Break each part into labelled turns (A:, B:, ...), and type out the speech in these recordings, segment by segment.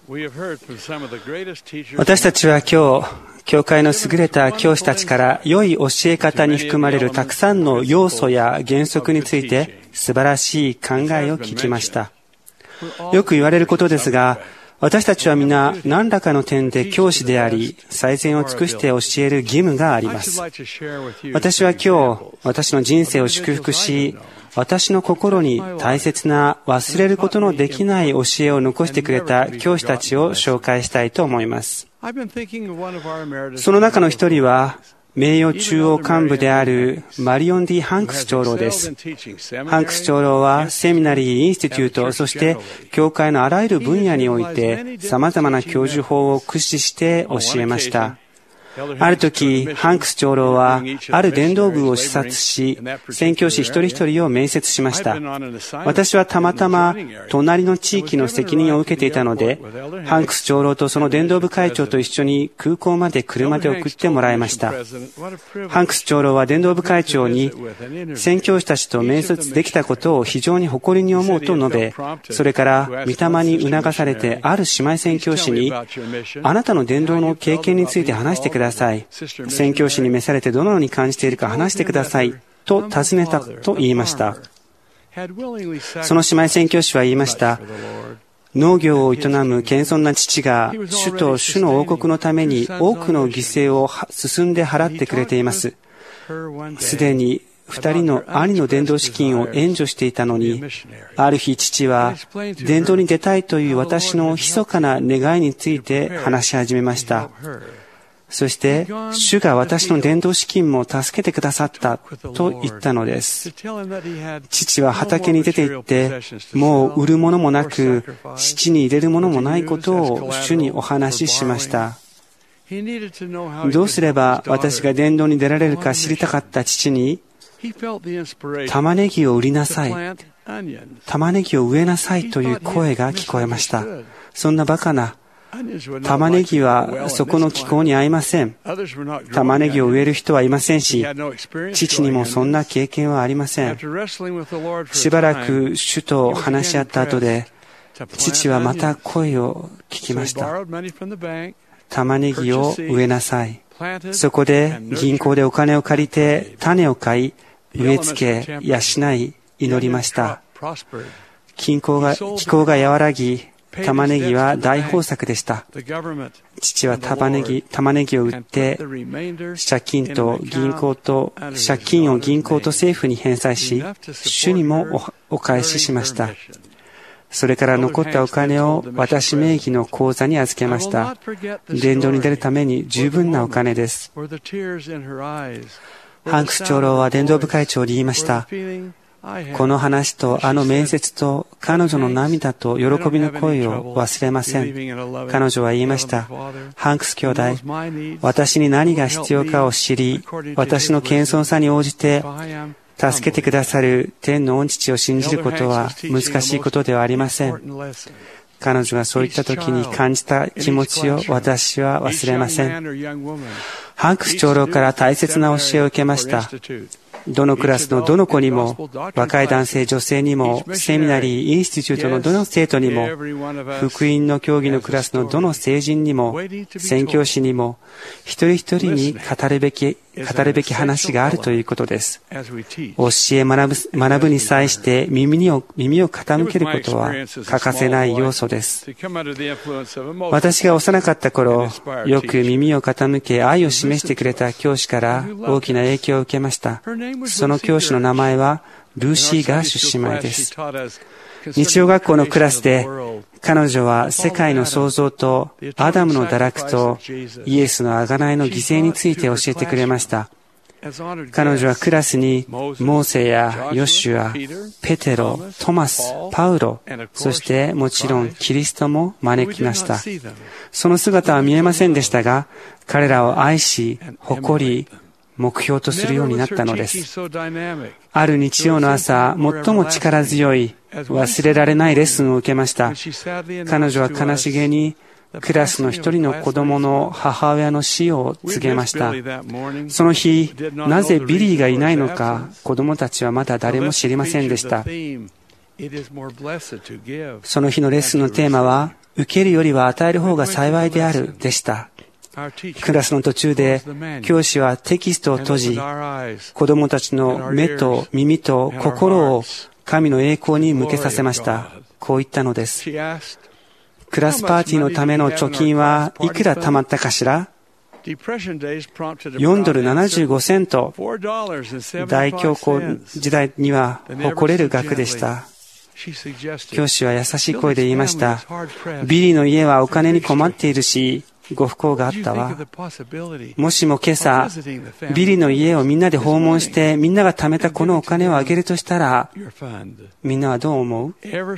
A: 私たちは今日、教会の優れた教師たちから良い教え方に含まれるたくさんの要素や原則について素晴らしい考えを聞きました。よく言われることですが、私たちは皆何らかの点で教師であり、最善を尽くして教える義務があります。私は今日、私の人生を祝福し、私の心に大切な忘れることのできない教えを残してくれた教師たちを紹介したいと思います。その中の一人は、名誉中央幹部であるマリオン・ディ・ハンクス長老です。ハンクス長老はセミナリー・インスティテュート、そして教会のあらゆる分野において様々な教授法を駆使して教えました。ある時、ハンクス長老は、ある伝道部を視察し、宣教師一人一人を面接しました。私はたまたま、隣の地域の責任を受けていたので、ハンクス長老とその伝道部会長と一緒に空港まで車で送ってもらいました。ハンクス長老は伝道部会長に、宣教師たちと面接できたことを非常に誇りに思うと述べ、それから、御霊に促されて、ある姉妹宣教師に、あなたの伝道の経験について話してください。宣教師に召されてどのように感じているか話してくださいと尋ねたと言いました。その姉妹宣教師は言いました。農業を営む謙遜な父が主と主の王国のために多くの犠牲を進んで払ってくれています。すでに2人の兄の伝道資金を援助していたのに、ある日父は伝道に出たいという私の密かな願いについて話し始めました。そして、主が私の伝道資金も助けてくださったと言ったのです。父は畑に出て行って、もう売るものもなく、質に入れるものもないことを主にお話ししました。どうすれば私が伝道に出られるか知りたかった父に、玉ねぎを売りなさい、玉ねぎを植えなさいという声が聞こえました。そんなバカな、玉ねぎはそこの気候に合いません。玉ねぎを植える人はいませんし、父にもそんな経験はありません。しばらく主と話し合った後で、父はまた声を聞きました。玉ねぎを植えなさい。そこで銀行でお金を借りて種を買い、植え付け、養い、祈りました。気候が和らぎ、玉ねぎは大豊作でした。父は玉ねぎを売って、借金を銀行と政府に返済し、主にもお返ししました。それから残ったお金を私名義の口座に預けました。伝道に出るために十分なお金です。ハンクス長老は伝道部会長に言いました。この話とあの面接と彼女の涙と喜びの声を忘れません。彼女は言いました。ハンクス兄弟、私に何が必要かを知り、私の謙遜さに応じて助けてくださる天の御父を信じることは難しいことではありません。彼女がそういった時に感じた気持ちを私は忘れません。ハンクス長老から大切な教えを受けました。どのクラスのどの子にも、若い男性女性にも、セミナリーインスティテュートのどの生徒にも、福音の教義のクラスのどの成人にも、宣教師にも、一人一人に語るべき話があるということです。教え学ぶに際して耳を傾けることは欠かせない要素です。私が幼かった頃、よく耳を傾け愛を示してくれた教師から大きな影響を受けました。その教師の名前はルーシー・ガーシュ姉妹です。日曜学校のクラスで彼女は世界の創造とアダムの堕落とイエスの贖いの犠牲について教えてくれました。彼女はクラスにモーセやヨシュア、ペテロ、トマス、パウロ、そしてもちろんキリストも招きました。その姿は見えませんでしたが、彼らを愛し、誇り、目標とするようになったのです。ある日曜の朝、最も力強い、忘れられないレッスンを受けました。彼女は悲しげに、クラスの一人の子供の母親の死を告げました。その日、なぜビリーがいないのか、子供たちはまだ誰も知りませんでした。その日のレッスンのテーマは、 受けるよりは与える方が幸いであるでした。クラスの途中で教師はテキストを閉じ、子供たちの目と耳と心を神の栄光に向けさせました。こう言ったのです。クラスパーティーのための貯金はいくら貯まったかしら$4.75。大恐慌時代には誇れる額でした。教師は優しい声で言いました。ビリーの家はお金に困っているし、ご不幸があったわ。もしも今朝、ビリーの家をみんなで訪問して、みんなが貯めたこのお金をあげるとしたら、みんなはどう思う？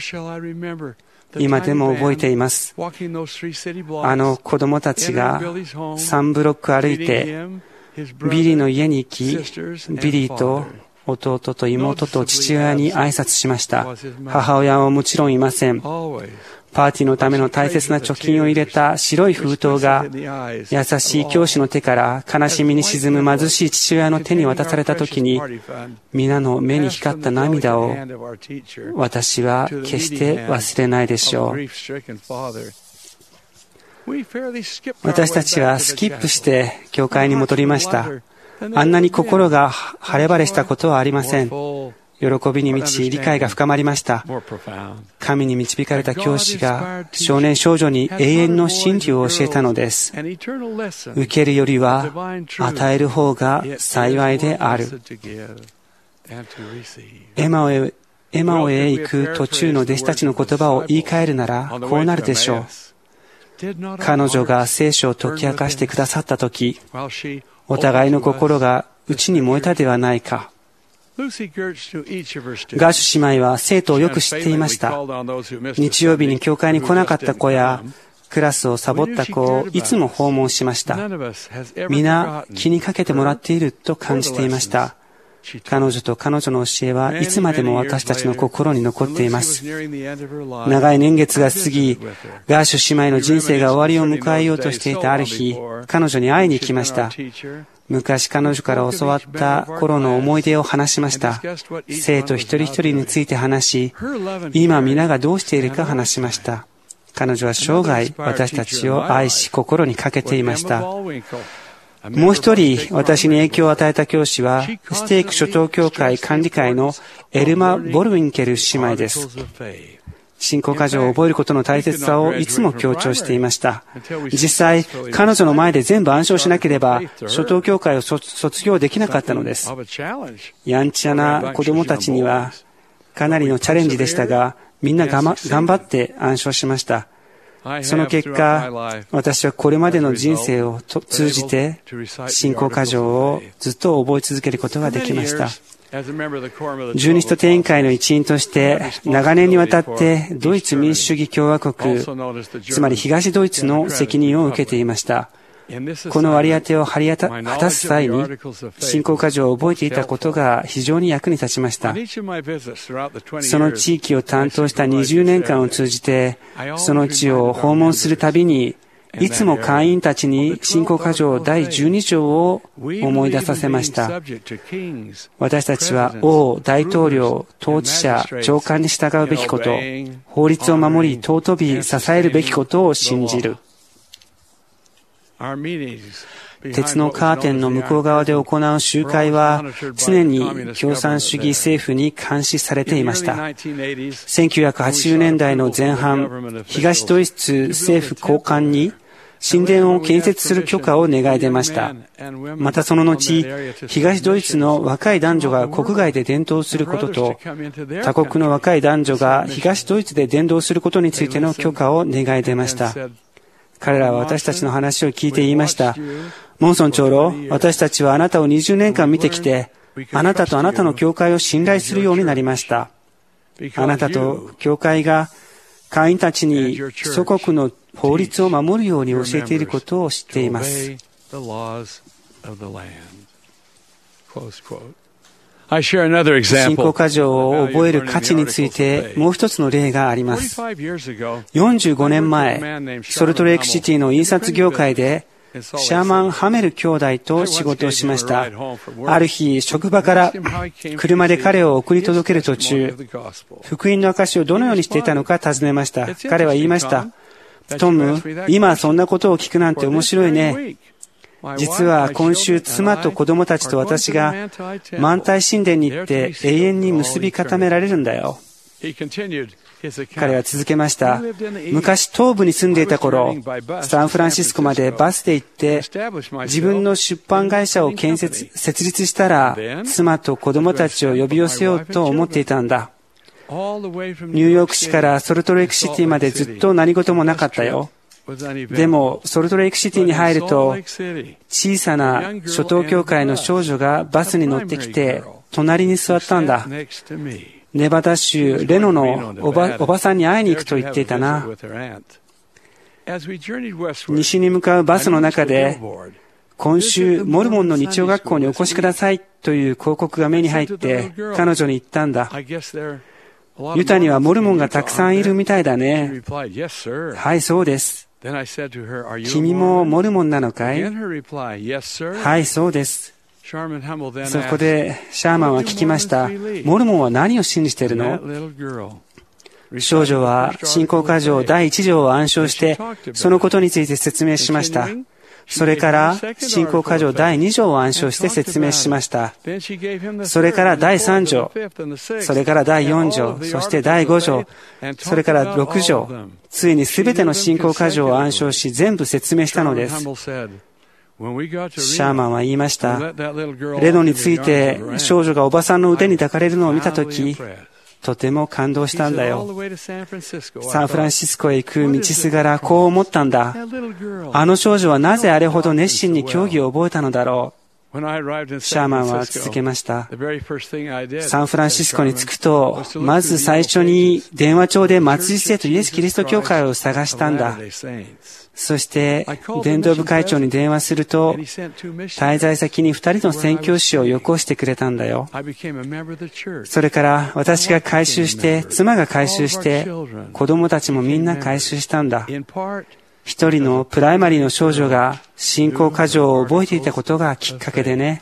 A: 今でも覚えています。あの子供たちが3ブロック歩いて、ビリーの家に行き、ビリーと弟と妹と父親に挨拶しました。母親はもちろんいません。パーティーのための大切な貯金を入れた白い封筒が優しい教師の手から悲しみに沈む貧しい父親の手に渡されたときに、皆の目に光った涙を私は決して忘れないでしょう。私たちはスキップして教会に戻りました。あんなに心が晴れ晴れしたことはありません。喜びに満ち、理解が深まりました。神に導かれた教師が少年少女に永遠の真理を教えたのです。受けるよりは与える方が幸いである。エマオへ行く途中の弟子たちの言葉を言い換えるならこうなるでしょう。彼女が聖書を解き明かしてくださったとき、お互いの心が内に燃えたではないか。ガーシュ姉妹は生徒をよく知っていました。日曜日に教会に来なかった子やクラスをサボった子をいつも訪問しました。皆気にかけてもらっていると感じていました。彼女と彼女の教えはいつまでも私たちの心に残っています。長い年月が過ぎ、ガーシュ姉妹の人生が終わりを迎えようとしていたある日、彼女に会いに行きました。昔彼女から教わった頃の思い出を話しました。生徒一人一人について話し、今皆がどうしているか話しました。彼女は生涯私たちを愛し心にかけていました。もう一人私に影響を与えた教師は、ステーク初等教会管理会のエルマ・ボルウィンケル姉妹です。信仰箇条を覚えることの大切さをいつも強調していました。実際、彼女の前で全部暗唱しなければ、初等教会を卒業できなかったのです。やんちゃな子供たちにはかなりのチャレンジでしたが、みんな頑張って暗唱しました。その結果、私はこれまでの人生を通じて、信仰箇条をずっと覚え続けることができました。十二使徒定員会の一員として長年にわたってドイツ民主主義共和国、つまり東ドイツの責任を受けていました。この割り当てを果たす際に信仰箇条を覚えていたことが非常に役に立ちました。その地域を担当した20年間を通じて、その地を訪問するたびにいつも会員たちに信仰箇条第12条を思い出させました。私たちは王、大統領、統治者、長官に従うべきこと、法律を守り、尊び支えるべきことを信じる。鉄のカーテンの向こう側で行う集会は常に共産主義政府に監視されていました。1980年代の前半、東ドイツ政府高官に神殿を建設する許可を願い出ました。またその後、東ドイツの若い男女が国外で伝道することと、他国の若い男女が東ドイツで伝道することについての許可を願い出ました。彼らは私たちの話を聞いて言いました。モンソン長老、私たちはあなたを20年間見てきて、あなたとあなたの教会を信頼するようになりました。あなたと教会が会員たちに祖国の法律を守るように教えていることを知っています。信仰箇条を覚える価値についてもう一つの例があります。45年前、ソルトレイクシティの印刷業界でシャーマン・ハメル兄弟と仕事をしました。ある日、職場から車で彼を送り届ける途中、福音の証をどのようにしていたのか尋ねました。彼は言いました。 トム、今そんなことを聞くなんて面白いね。実は今週妻と子供たちと私が満体神殿に行って永遠に結び固められるんだよ。彼は続けました。昔東部に住んでいた頃、サンフランシスコまでバスで行って自分の出版会社を設立したら妻と子供たちを呼び寄せようと思っていたんだ。ニューヨーク市からソルトレイクシティまでずっと何事もなかったよ。でもソルトレイクシティに入ると小さな初等教会の少女がバスに乗ってきて隣に座ったんだ。ネバダ州レノのおばさんに会いに行くと言っていたな。西に向かうバスの中で今週モルモンの日曜学校にお越しくださいという広告が目に入って彼女に言ったんだ。ユタにはモルモンがたくさんいるみたいだね。はい、そうです。君もモルモンなのかい？はい、そうです。そこでシャーマンは聞きました。モルモンは何を信じているの？少女は信仰箇条第1条を暗唱してそのことについて説明しました。それから信仰箇条第2条を暗唱して説明しました。それから第3条、それから第4条、そして第5条、それから6条、ついにすべての信仰箇条を暗唱し全部説明したのです。シャーマンは言いました。レノについて少女がおばさんの腕に抱かれるのを見たとき、とても感動したんだよ。サンフランシスコへ行く道すがらこう思ったんだ。あの少女はなぜあれほど熱心に教義を覚えたのだろう。シャーマンは続けました。サンフランシスコに着くと、まず最初に電話帳で末日聖とイエス・キリスト教会を探したんだ。そして伝道部会長に電話すると滞在先に2人の宣教師をよこしてくれたんだよ。それから私が改宗して妻が改宗して子供たちもみんな改宗したんだ。一人のプライマリーの少女が信仰箇条を覚えていたことがきっかけでね。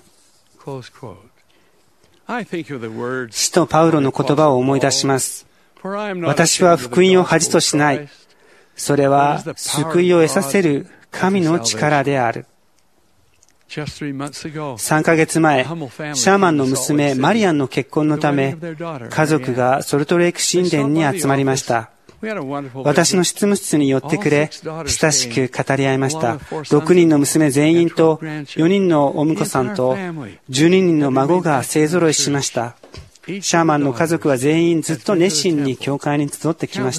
A: 使徒パウロの言葉を思い出します。私は福音を恥としない。それは救いを得させる神の力である。3ヶ月前、シャーマンの娘マリアンの結婚のため、家族がソルトレイク神殿に集まりました。私の執務室に寄ってくれ、親しく語り合いました。6人の娘全員と4人のお婿さんと12人の孫が勢ぞろいしました。シャーマンの家族は全員ずっと熱心に教会に集ってきました。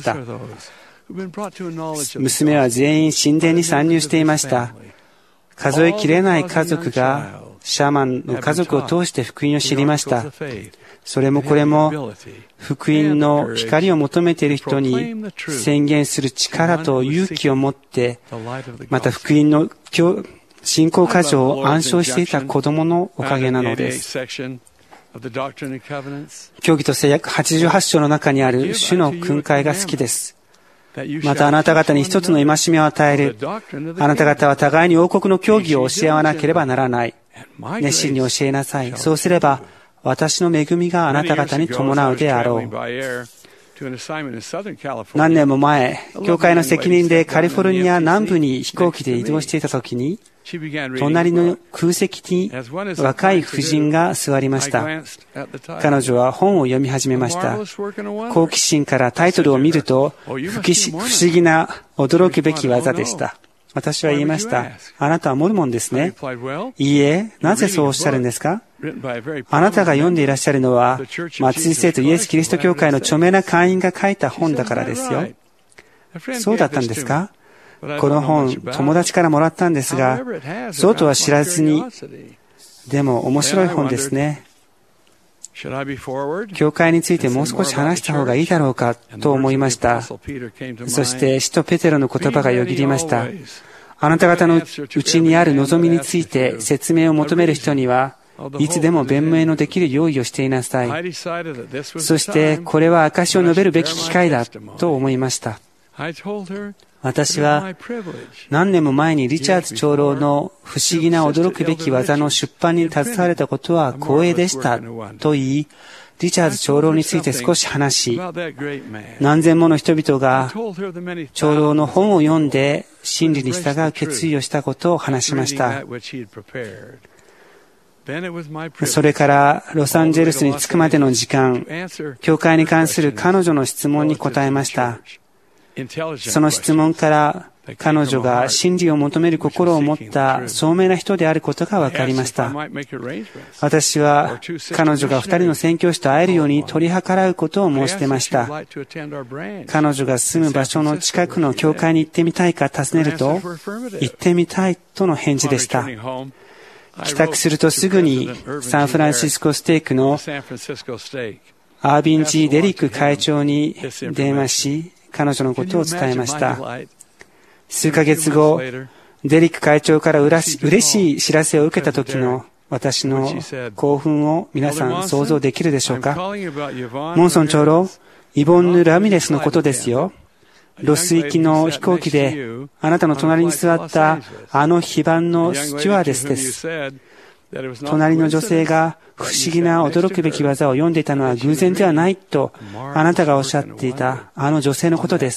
A: 娘は全員神殿に参入していました。数えきれない家族がシャーマンの家族を通して福音を知りました。それもこれも福音の光を求めている人に宣言する力と勇気を持って、また福音の信仰箇条を暗唱していた子供のおかげなのです。教義と誓約88章の中にある主の訓戒が好きです。またあなた方に一つの戒めを与える。あなた方は互いに王国の教義を教え合わなければならない。熱心に教えなさい。そうすれば私の恵みがあなた方に伴うであろう。何年も前、教会の責任でカリフォルニア南部に飛行機で移動していたときに、隣の空席に若い婦人が座りました。彼女は本を読み始めました。好奇心からタイトルを見ると、不思議な驚くべき技でした。私は言いました。あなたはモルモンですね。いいえ、なぜそうおっしゃるんですか？あなたが読んでいらっしゃるのは、末日聖とイエス・キリスト教会の著名な会員が書いた本だからですよ。そうだったんですか？この本、友達からもらったんですが、そうとは知らずに、でも面白い本ですね。教会についてもう少し話した方がいいだろうかと思いました。そして使徒ペテロの言葉がよぎりました。あなた方のうちにある望みについて説明を求める人にはいつでも弁明のできる用意をしていなさい。そしてこれは証しを述べるべき機会だと思いました。 私は何年も前にリチャーズ長老の不思議な驚くべき技の出版に携われたことは光栄でしたと言い、リチャーズ長老について少し話し、何千もの人々が長老の本を読んで真理に従う決意をしたことを話しました。それからロサンゼルスに着くまでの時間、教会に関する彼女の質問に答えました。その質問から彼女が真理を求める心を持った聡明な人であることが分かりました。私は彼女が2人の宣教師と会えるように取り計らうことを申し出ました。彼女が住む場所の近くの教会に行ってみたいか尋ねると、行ってみたいとの返事でした。帰宅するとすぐにサンフランシスコステークのアービン・G・デリック会長に電話し、彼女のことを伝えました。数ヶ月後、デリック会長から嬉しい知らせを受けた時の私の興奮を皆さん想像できるでしょうか。モンソン長老、イボンヌ・ラミレスのことですよ。ロス行きの飛行機であなたの隣に座ったあの非番のスチュワーデスです。隣の女性が不思議な驚くべき技を読んでいたのは偶然ではないとあなたがおっしゃっていたあの女性のことです。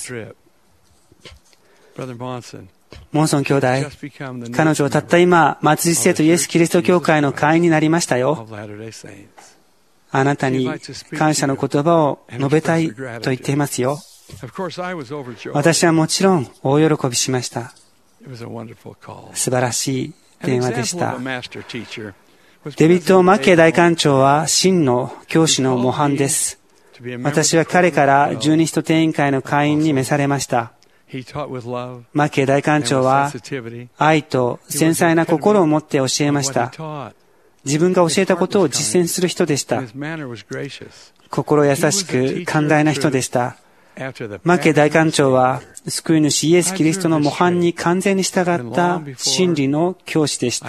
A: モンソン兄弟、彼女はたった今、末日生徒イエス・キリスト教会の会員になりましたよ。あなたに感謝の言葉を述べたいと言っていますよ。私はもちろん大喜びしました。素晴らしい電話でした。デビッド・マッケイ大官長は真の教師の模範です。私は彼から十二使徒定員会の会員に召されました。マッケイ大官長は愛と繊細な心を持って教えました。自分が教えたことを実践する人でした。心優しく寛大な人でした。マッケイ大官長は救い主イエス・キリストの模範に完全に従った真理の教師でした。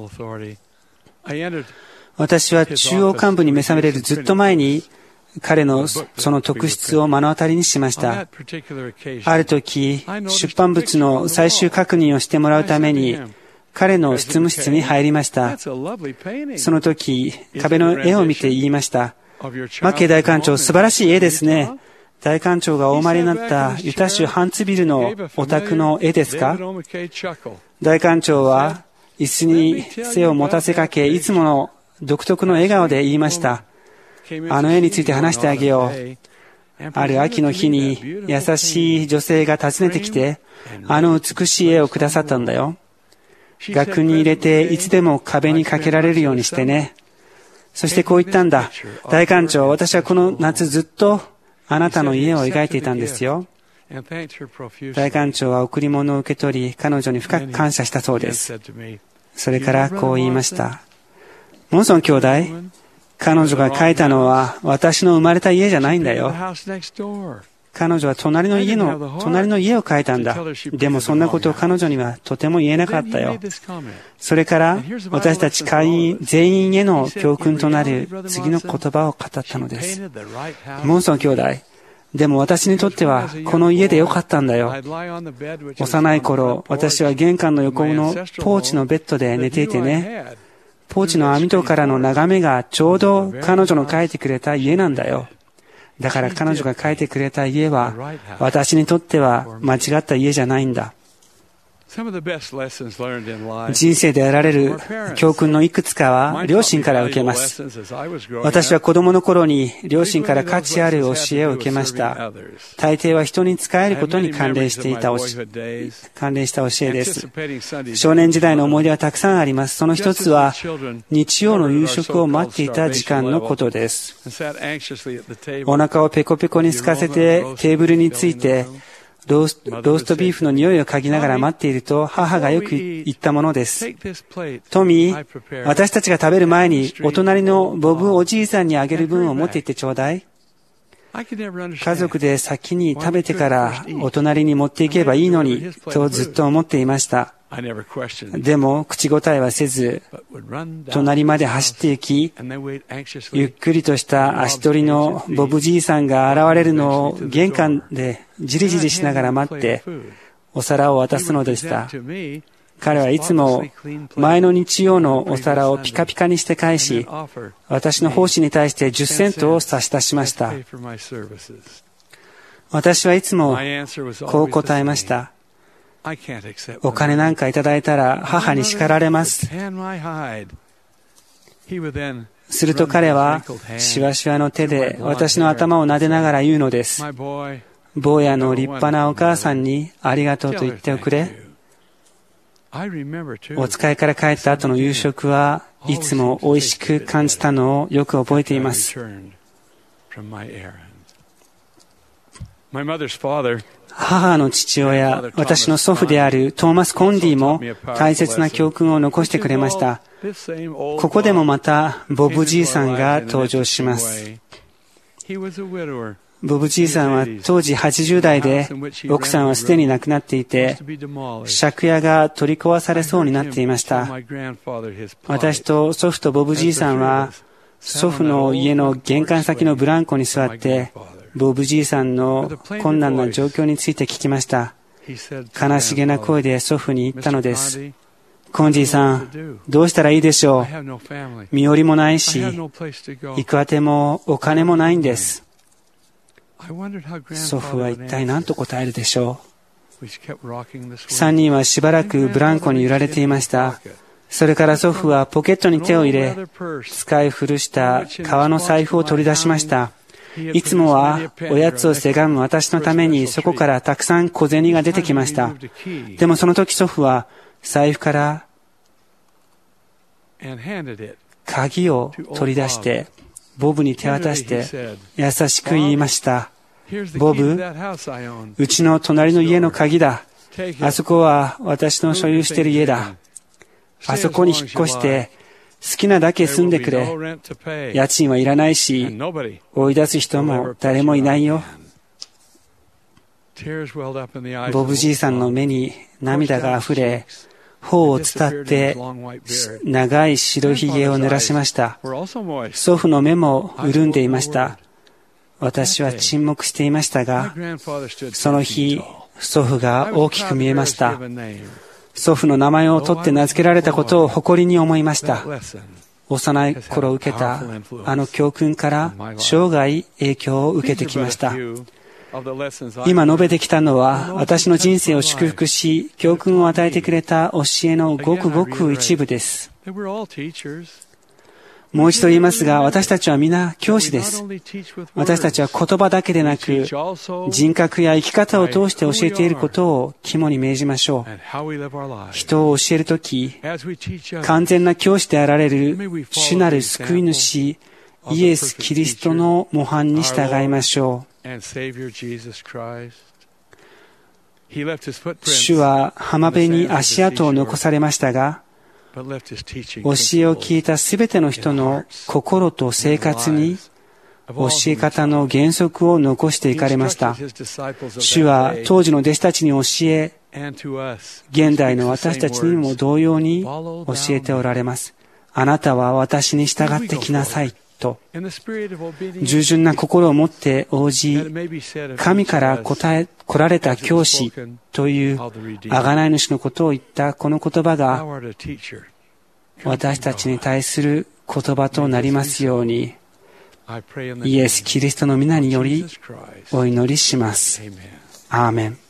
A: 私は中央幹部に召されるずっと前に彼のその特質を目の当たりにしました。ある時、出版物の最終確認をしてもらうために彼の執務室に入りました。その時、壁の絵を見て言いました。マッケイ大官長、素晴らしい絵ですね。大官長がお生まれになったユタ州ハンツビルのお宅の絵ですか？大官長は椅子に背を持たせかけ、いつもの独特の笑顔で言いました。あの絵について話してあげよう。ある秋の日に優しい女性が訪ねてきて、あの美しい絵をくださったんだよ。額に入れていつでも壁にかけられるようにしてね。そしてこう言ったんだ。大官長、私はこの夏ずっとあなたの家を描いていたんですよ。大官長は贈り物を受け取り、彼女に深く感謝したそうです。それからこう言いました。モンソン兄弟、彼女が描いたのは私の生まれた家じゃないんだよ。彼女は隣の家を描いたんだ。でもそんなことを彼女にはとても言えなかったよ。それから私たち会員全員への教訓となる次の言葉を語ったのです。モンソン兄弟、でも私にとってはこの家でよかったんだよ。幼い頃、私は玄関の横のポーチのベッドで寝ていてね。ポーチの網戸からの眺めがちょうど彼女の描いてくれた家なんだよ。だから彼女が描いてくれた家は私にとっては間違った家じゃないんだ。人生で得られる教訓のいくつかは両親から受けます。私は子供の頃に両親から価値ある教えを受けました。大抵は人に仕えることに関連した教えです。少年時代の思い出はたくさんあります。その一つは日曜の夕食を待っていた時間のことです。お腹をペコペコに空かせてテーブルについてローストビーフの匂いを嗅ぎながら待っていると母がよく言ったものです。トミー、私たちが食べる前にお隣のボブおじいさんにあげる分を持って行ってちょうだい。家族で先に食べてからお隣に持っていけばいいのにとずっと思っていました。でも口答えはせず、隣まで走って行き、ゆっくりとした足取りのボブじいさんが現れるのを玄関でじりじりしながら待って、 お皿を渡すのでした。彼はいつも前の日曜のお皿をピカピカにして返し、私の奉仕に対して10セントを差し出しました。私はいつもこう答えました。お金なんかいただいたら母に叱られます。すると彼はしわしわの手で私の頭を撫でながら言うのです。坊やの立派なお母さんにありがとうと言っておくれ。お使いから帰った後の夕食はいつも美味しく感じたのをよく覚えています。母の父親、私の祖父であるトーマス・コンディも大切な教訓を残してくれました。ここでもまたボブじいさんが登場します。ボブじいさんは当時80代で、奥さんはすでに亡くなっていて、借家が取り壊されそうになっていました。私と祖父とボブじいさんは、祖父の家の玄関先のブランコに座って、ボブじいさんの困難な状況について聞きました。悲しげな声で祖父に言ったのです。コンディさん、どうしたらいいでしょう。身寄りもないし、行くあてもお金もないんです。祖父は一体何と答えるでしょう。3人はしばらくブランコに揺られていました。それから祖父はポケットに手を入れ、使い古した革の財布を取り出しました。いつもはおやつをせがむ私のためにそこからたくさん小銭が出てきました。でもその時祖父は財布から鍵を取り出してボブに手渡して優しく言いました。ボブ、うちの隣の家の鍵だ。あそこは私の所有している家だ。あそこに引っ越して好きなだけ住んでくれ。家賃はいらないし、追い出す人も誰もいないよ。ボブじいさんの目に涙があふれ、頬を伝って長い白ひげを濡らしました。祖父の目も潤んでいました。私は沈黙していましたが、その日、祖父が大きく見えました。祖父の名前を取って名付けられたことを誇りに思いました。幼い頃受けたあの教訓から生涯影響を受けてきました。今述べてきたのは私の人生を祝福し教訓を与えてくれた教えのごくごく一部です。もう一度言いますが、私たちは皆教師です。私たちは言葉だけでなく、人格や生き方を通して教えていることを肝に銘じましょう。人を教えるとき、完全な教師であられる主なる救い主、イエス・キリストの模範に従いましょう。主は浜辺に足跡を残されましたが、教えを聞いたすべての人の心と生活に教え方の原則を残していかれました。主は当時の弟子たちに教え、現代の私たちにも同様に教えておられます。あなたは私に従ってきなさいと、従順な心を持って応じ、神から来られた教師という贖い主のことを言ったこの言葉が私たちに対する言葉となりますように、イエス・キリストの皆によりお祈りします。アーメン。